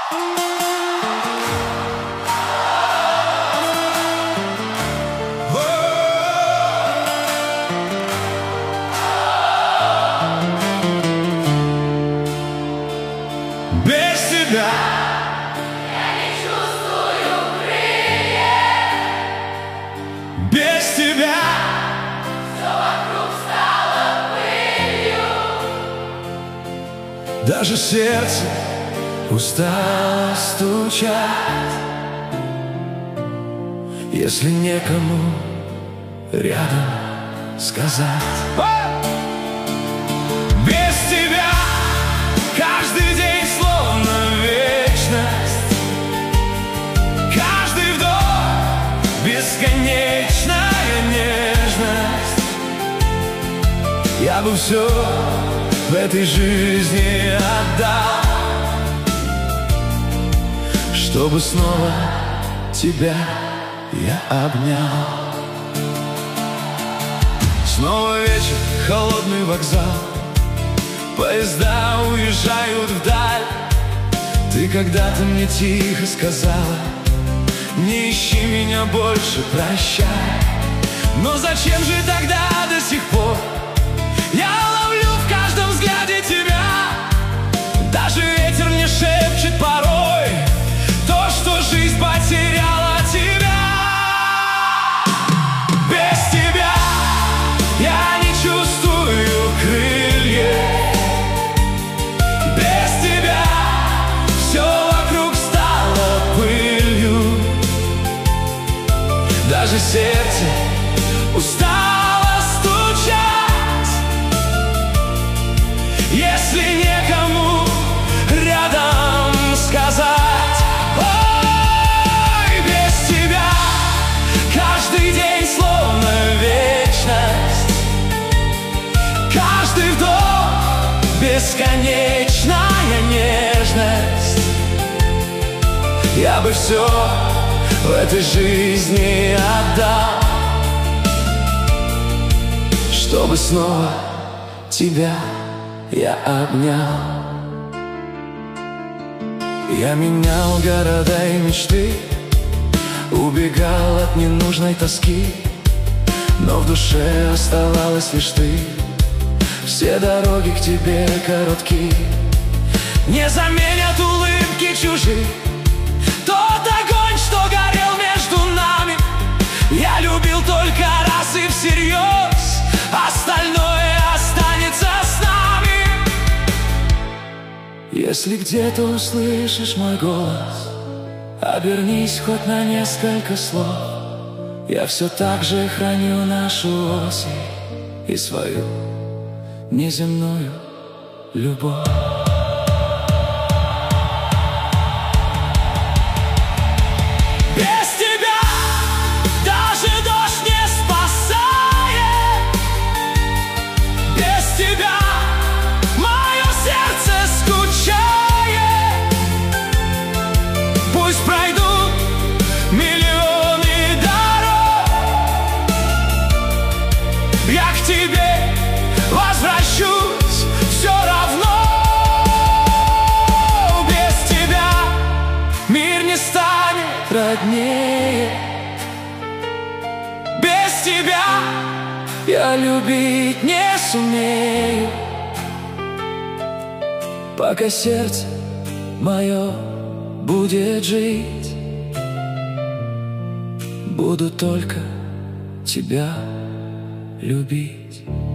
Без тебя я не чувствую крыльев. без тебя Все вокруг стало пылью. даже сердце устало стучать, если некому рядом сказать. Без тебя каждый день словно вечность, каждый вдох бесконечная нежность. Я бы все в этой жизни отдал, чтобы снова тебя я обнял. Снова вечер, холодный вокзал, поезда уезжают вдаль. Ты когда-то мне тихо сказала: не ищи меня больше, прощай. Но зачем же тогда до сих пор я ловлю в каждом взгляде тебя? Даже ветер мне шепчет порой то, что жизнь потеряла тебя. Без тебя я не чувствую крыльев. Без тебя все вокруг стало пылью. Даже сердце устало стучать, если некому рядом сказать. Ой, без тебя каждый день словно вечность, каждый вдох бесконечная нежность. Я бы все в этой жизни отдал, чтобы снова тебя я обнял. Я менял города и мечты, убегал от ненужной тоски, но в душе оставалась лишь ты. Все дороги к тебе коротки, не заменят улыбки чужих тот огонь, что горел между нами. Я любил только раз и всерьез, остальное останется с нами. Если где-то услышишь мой голос, обернись хоть на несколько слов. Я все так же храню нашу осень и свою неземную любовь. Без тебя даже дождь не спасает. Без тебя мое сердце скучает. Пусть пройдут миллионы дорог, я к тебе возвращусь все равно. Без тебя мир не станет роднее. Без тебя я любить не сумею. Пока сердце мое будет жить, буду только тебя любить.